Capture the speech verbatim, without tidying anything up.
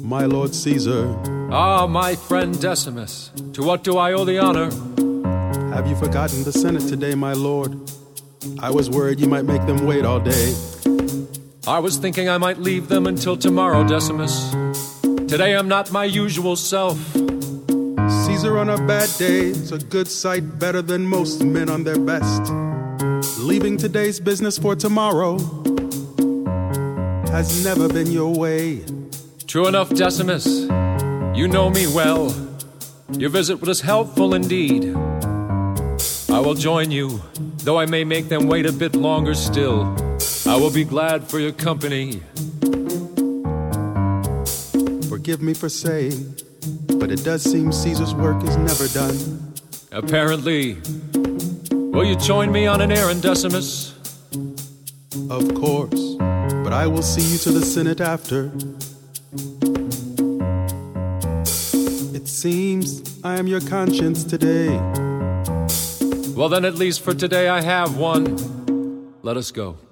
my Lord Caesar. Ah, my friend Decimus, to what do I owe the honor? Have you forgotten the Senate today, my lord? I was worried you might make them wait all day. I was thinking I might leave them until tomorrow, Decimus. Today I'm not my usual self. Caesar on a bad day is a good sight, better than most men on their best. Leaving today's business for tomorrow has never been your way. True enough, Decimus. You know me well. Your visit was helpful indeed. I will join you, though I may make them wait a bit longer still. I will be glad for your company. Forgive me for saying, but it does seem Caesar's work is never done. Apparently. Will you join me on an errand, Decimus? Of course, but I will see you to the Senate after. It seems I am your conscience today. Well, then at least for today I have one. Let us go.